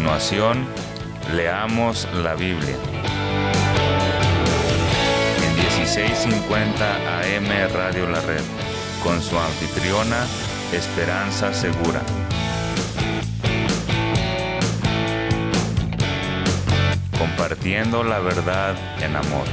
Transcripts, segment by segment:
continuación, leamos la Biblia. En 1650 AM Radio La Red, con su anfitriona, Esperanza Segura. Compartiendo la verdad en amor.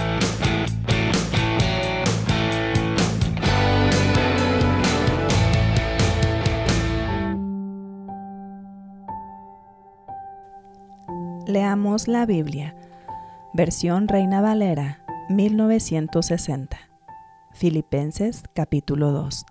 Leamos la Biblia, versión Reina Valera, 1960. Filipenses capítulo 2.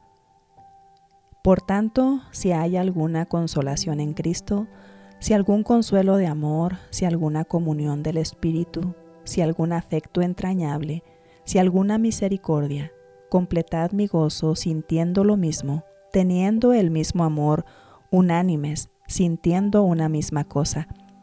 Por tanto, si hay alguna consolación en Cristo, si algún consuelo de amor, si alguna comunión del Espíritu, si algún afecto entrañable, si alguna misericordia, completad mi gozo sintiendo lo mismo, teniendo el mismo amor, unánimes, sintiendo una misma cosa.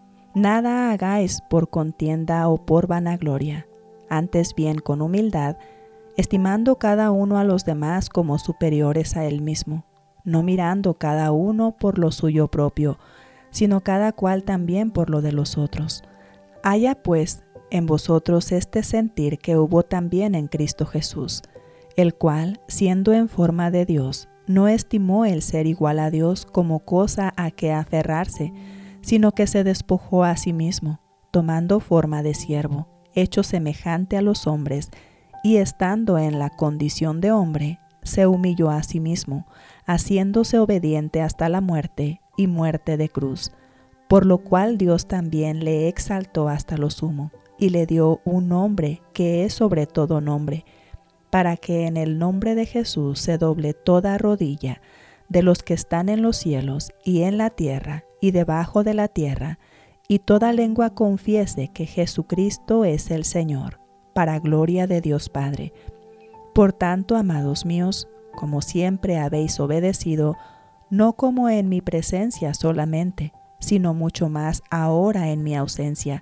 Nada hagáis por contienda o por vanagloria, antes bien con humildad, estimando cada uno a los demás como superiores a él mismo, no mirando cada uno por lo suyo propio, sino cada cual también por lo de los otros. Haya pues en vosotros este sentir que hubo también en Cristo Jesús, el cual, siendo en forma de Dios, no estimó el ser igual a Dios como cosa a que aferrarse, sino que se despojó a sí mismo, tomando forma de siervo, hecho semejante a los hombres, y estando en la condición de hombre, se humilló a sí mismo, haciéndose obediente hasta la muerte y muerte de cruz, por lo cual Dios también le exaltó hasta lo sumo, y le dio un nombre que es sobre todo nombre, para que en el nombre de Jesús se doble toda rodilla, de los que están en los cielos y en la tierra y debajo de la tierra, y toda lengua confiese que Jesucristo es el Señor, para gloria de Dios Padre. Por tanto, amados míos, como siempre habéis obedecido, no como en mi presencia solamente, sino mucho más ahora en mi ausencia,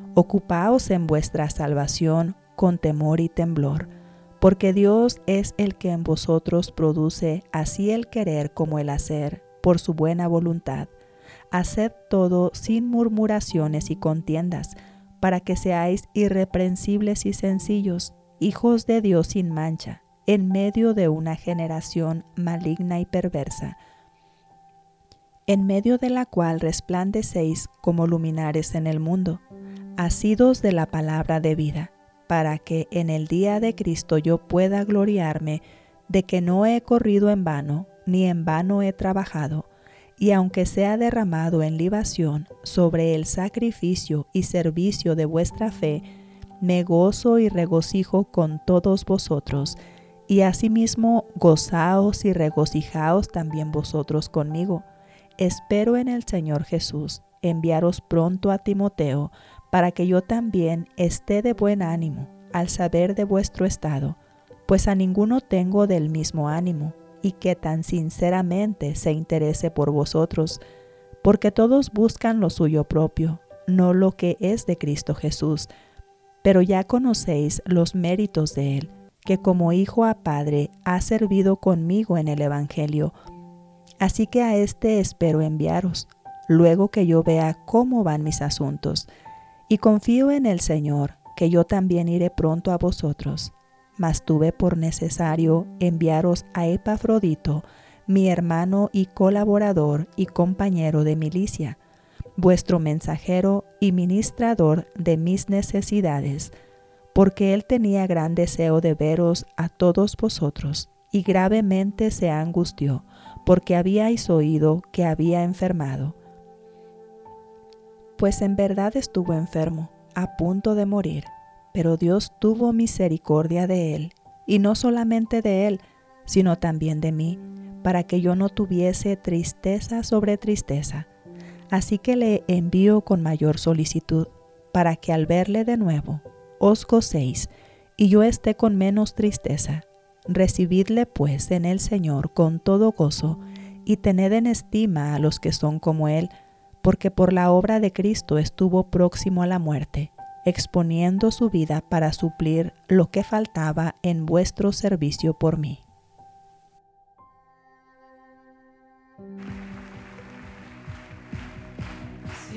ocupaos en vuestra salvación con temor y temblor, porque Dios es el que en vosotros produce así el querer como el hacer, por su buena voluntad. Haced todo sin murmuraciones y contiendas, para que seáis irreprensibles y sencillos, hijos de Dios sin mancha, en medio de una generación maligna y perversa, en medio de la cual resplandecéis como luminares en el mundo, asidos de la palabra de vida, para que en el día de Cristo yo pueda gloriarme de que no he corrido en vano, ni en vano he trabajado, y aunque sea derramado en libación sobre el sacrificio y servicio de vuestra fe, me gozo y regocijo con todos vosotros, y asimismo gozaos y regocijaos también vosotros conmigo. Espero en el Señor Jesús enviaros pronto a Timoteo, para que yo también esté de buen ánimo al saber de vuestro estado, pues a ninguno tengo del mismo ánimo, y que tan sinceramente se interese por vosotros, porque todos buscan lo suyo propio, no lo que es de Cristo Jesús. Pero ya conocéis los méritos de él, que como hijo a padre ha servido conmigo en el Evangelio. Así que a este espero enviaros, luego que yo vea cómo van mis asuntos, y confío en el Señor, que yo también iré pronto a vosotros. Mas tuve por necesario enviaros a Epafrodito, mi hermano y colaborador y compañero de milicia, vuestro mensajero y ministrador de mis necesidades, porque él tenía gran deseo de veros a todos vosotros, y gravemente se angustió, porque habíais oído que había enfermado. Pues en verdad estuvo enfermo, a punto de morir, pero Dios tuvo misericordia de él, y no solamente de él, sino también de mí, para que yo no tuviese tristeza sobre tristeza. Así que le envío con mayor solicitud, para que al verle de nuevo, os gocéis, y yo esté con menos tristeza. Recibidle pues en el Señor con todo gozo, y tened en estima a los que son como él, porque por la obra de Cristo estuvo próximo a la muerte, exponiendo su vida para suplir lo que faltaba en vuestro servicio por mí. Siento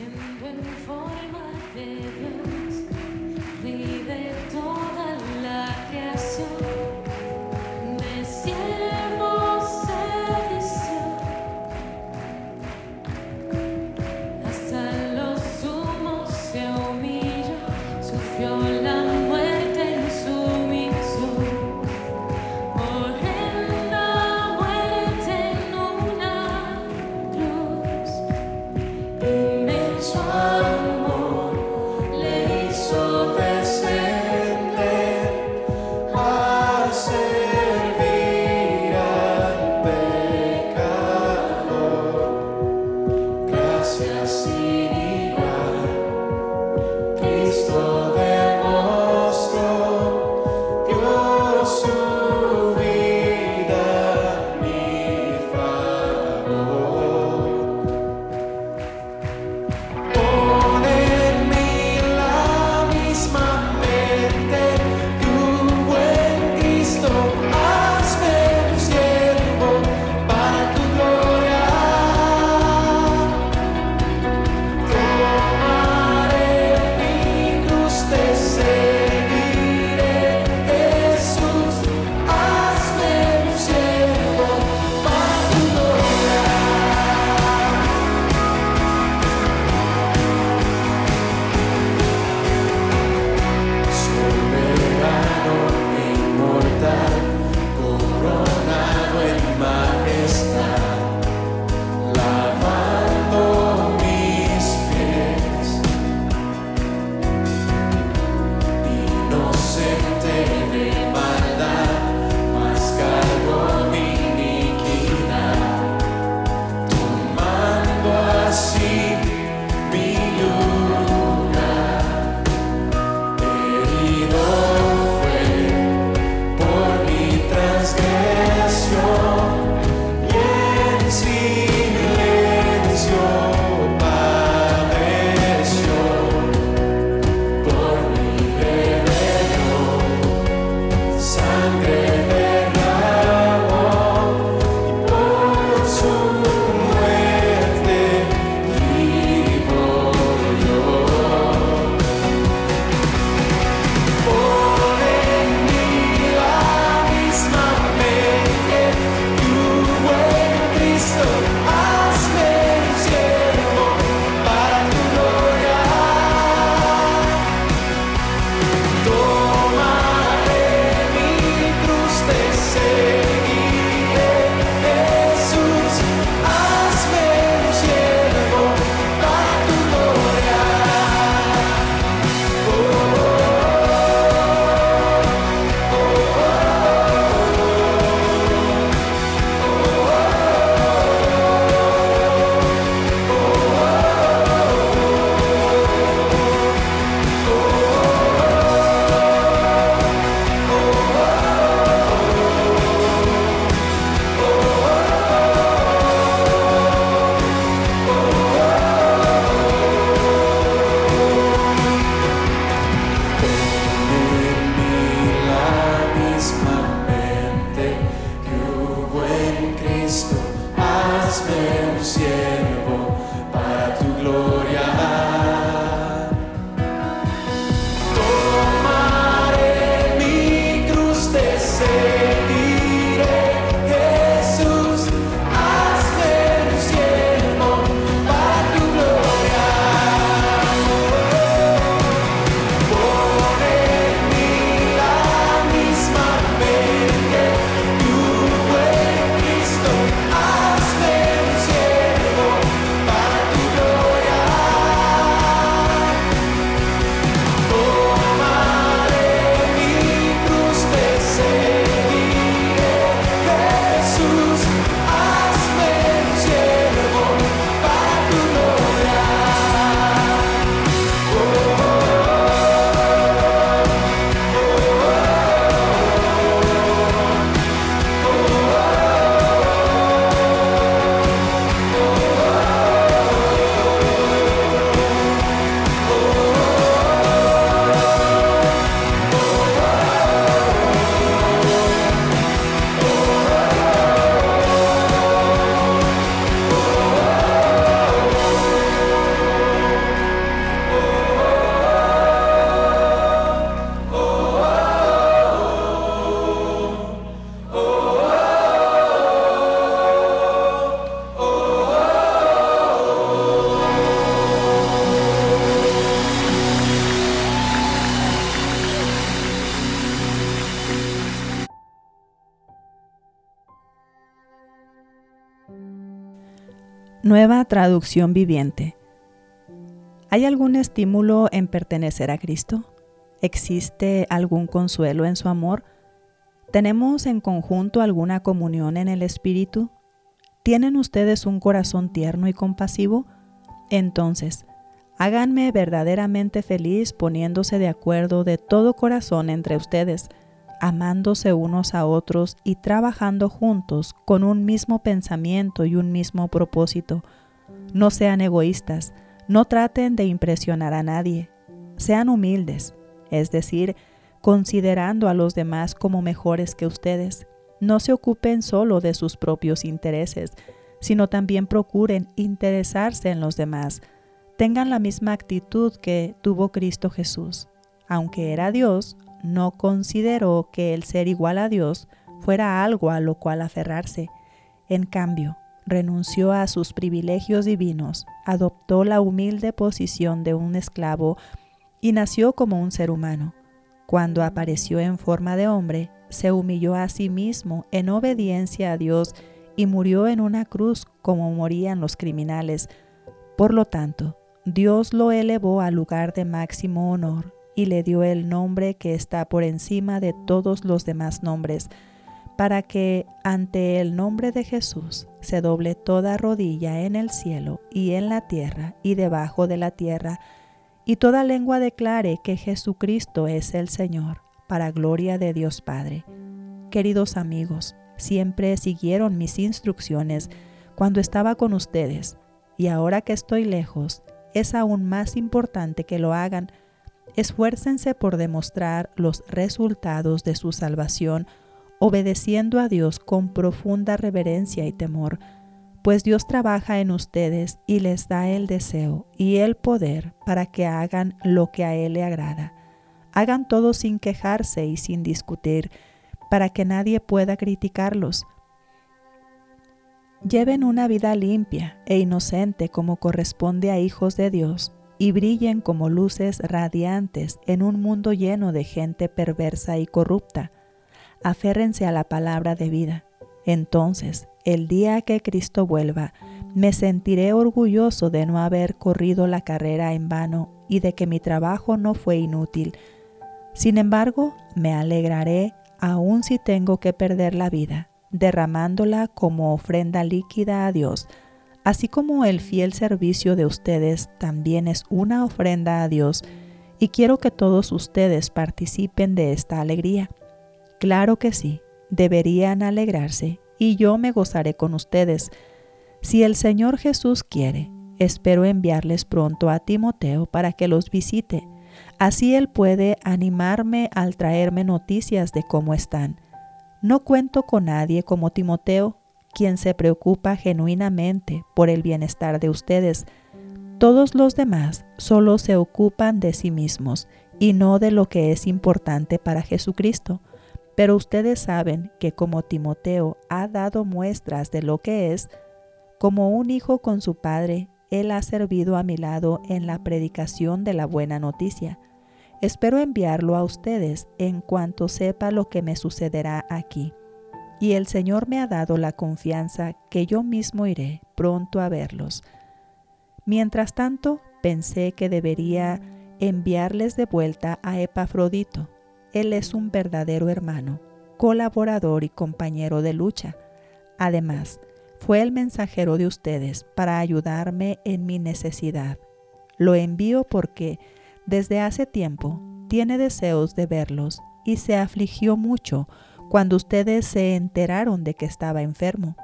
Hazme un siervo Nueva traducción viviente. ¿Hay algún estímulo en pertenecer a Cristo? ¿Existe algún consuelo en su amor? ¿Tenemos en conjunto alguna comunión en el Espíritu? ¿Tienen ustedes un corazón tierno y compasivo? Entonces, háganme verdaderamente feliz poniéndose de acuerdo de todo corazón entre ustedes, amándose unos a otros y trabajando juntos con un mismo pensamiento y un mismo propósito. No sean egoístas, no traten de impresionar a nadie. Sean humildes, es decir, considerando a los demás como mejores que ustedes. No se ocupen solo de sus propios intereses, sino también procuren interesarse en los demás. Tengan la misma actitud que tuvo Cristo Jesús. Aunque era Dios, no consideró que el ser igual a Dios fuera algo a lo cual aferrarse. En cambio, renunció a sus privilegios divinos, adoptó la humilde posición de un esclavo y nació como un ser humano. Cuando apareció en forma de hombre, se humilló a sí mismo en obediencia a Dios y murió en una cruz como morían los criminales. Por lo tanto, Dios lo elevó al lugar de máximo honor y le dio el nombre que está por encima de todos los demás nombres, para que ante el nombre de Jesús se doble toda rodilla en el cielo y en la tierra y debajo de la tierra, y toda lengua declare que Jesucristo es el Señor, para gloria de Dios Padre. Queridos amigos, siempre siguieron mis instrucciones cuando estaba con ustedes, y ahora que estoy lejos, es aún más importante que lo hagan. Esfuércense por demostrar los resultados de su salvación, obedeciendo a Dios con profunda reverencia y temor, pues Dios trabaja en ustedes y les da el deseo y el poder para que hagan lo que a Él le agrada. Hagan todo sin quejarse y sin discutir, para que nadie pueda criticarlos. Lleven una vida limpia e inocente como corresponde a hijos de Dios, y brillen como luces radiantes en un mundo lleno de gente perversa y corrupta. Aférrense a la palabra de vida. Entonces, el día que Cristo vuelva, me sentiré orgulloso de no haber corrido la carrera en vano y de que mi trabajo no fue inútil. Sin embargo, me alegraré aun si tengo que perder la vida, derramándola como ofrenda líquida a Dios, así como el fiel servicio de ustedes también es una ofrenda a Dios, y quiero que todos ustedes participen de esta alegría. Claro que sí, deberían alegrarse, y yo me gozaré con ustedes. Si el Señor Jesús quiere, espero enviarles pronto a Timoteo para que los visite. Así él puede animarme al traerme noticias de cómo están. No cuento con nadie como Timoteo, quien se preocupa genuinamente por el bienestar de ustedes. Todos los demás solo se ocupan de sí mismos y no de lo que es importante para Jesucristo. Pero ustedes saben que como Timoteo ha dado muestras de lo que es, como un hijo con su padre, él ha servido a mi lado en la predicación de la buena noticia. Espero enviarlo a ustedes en cuanto sepa lo que me sucederá aquí. Y el Señor me ha dado la confianza que yo mismo iré pronto a verlos. Mientras tanto, pensé que debería enviarles de vuelta a Epafrodito. Él es un verdadero hermano, colaborador y compañero de lucha. Además, fue el mensajero de ustedes para ayudarme en mi necesidad. Lo envío porque desde hace tiempo tiene deseos de verlos y se afligió mucho cuando ustedes se enteraron de que estaba enfermo.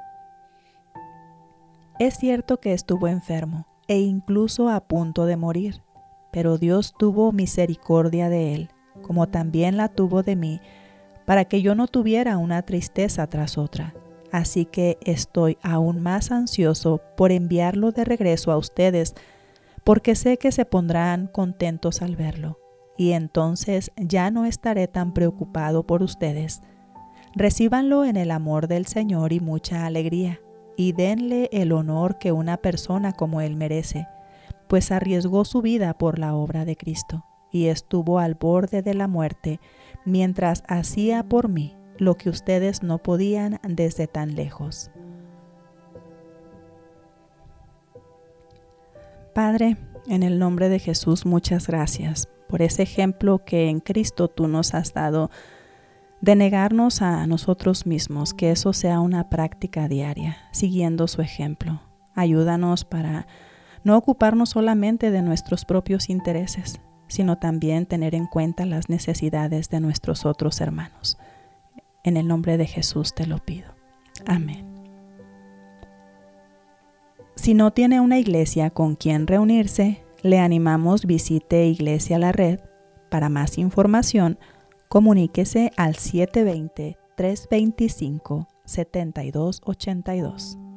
Es cierto que estuvo enfermo e incluso a punto de morir, pero Dios tuvo misericordia de él, como también la tuvo de mí, para que yo no tuviera una tristeza tras otra. Así que estoy aún más ansioso por enviarlo de regreso a ustedes, porque sé que se pondrán contentos al verlo, y entonces ya no estaré tan preocupado por ustedes. Recíbanlo en el amor del Señor y mucha alegría, y denle el honor que una persona como él merece, pues arriesgó su vida por la obra de Cristo, y estuvo al borde de la muerte, mientras hacía por mí lo que ustedes no podían desde tan lejos. Padre, en el nombre de Jesús, muchas gracias por ese ejemplo que en Cristo tú nos has dado de negarnos a nosotros mismos, que eso sea una práctica diaria, siguiendo su ejemplo. Ayúdanos para no ocuparnos solamente de nuestros propios intereses, sino también tener en cuenta las necesidades de nuestros otros hermanos. En el nombre de Jesús te lo pido. Amén. Si no tiene una iglesia con quien reunirse, le animamos visite Iglesia La Red. Para más información, comuníquese al 720-325-7282.